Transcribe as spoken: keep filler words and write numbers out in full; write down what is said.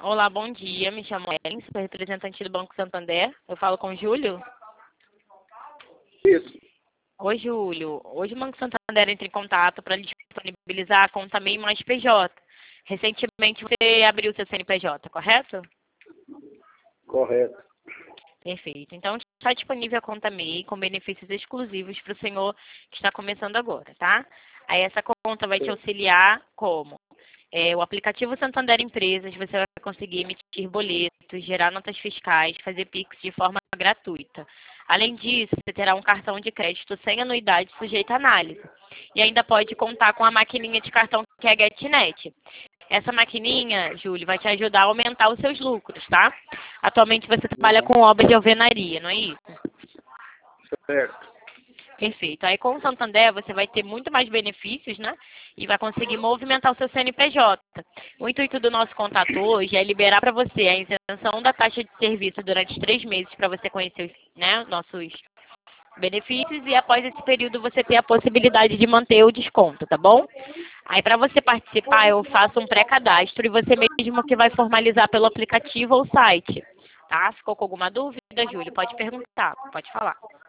Olá, bom dia. Me chamo Ellen, sou representante do Banco Santander. Eu falo com o Júlio? Isso. Oi, Júlio. Hoje o Banco Santander entra em contato para disponibilizar a conta MEI mais P J. Recentemente você abriu seu C N P J, correto? Correto. Perfeito. Então está disponível a conta MEI com benefícios exclusivos para o senhor que está começando agora, tá? Aí essa conta vai te auxiliar como? É, o aplicativo Santander Empresas, você vai conseguir emitir boletos, gerar notas fiscais, fazer Pix de forma gratuita. Além disso, você terá um cartão de crédito sem anuidade sujeito à análise. E ainda pode contar com a maquininha de cartão que é a GetNet. Essa maquininha, Júlio, vai te ajudar a aumentar os seus lucros, tá? Atualmente você trabalha com obra de alvenaria, não é isso? Certo. Perfeito. Aí com o Santander você vai ter muito mais benefícios, né? E vai conseguir movimentar o seu C N P J. O intuito do nosso contato hoje é liberar para você a isenção da taxa de serviço durante três meses para você conhecer, né, nossos benefícios e após esse período você ter a possibilidade de manter o desconto, tá bom? Aí para você participar eu faço um pré-cadastro e você mesmo que vai formalizar pelo aplicativo ou site, tá? Ficou com alguma dúvida, Júlio? Pode perguntar, pode falar.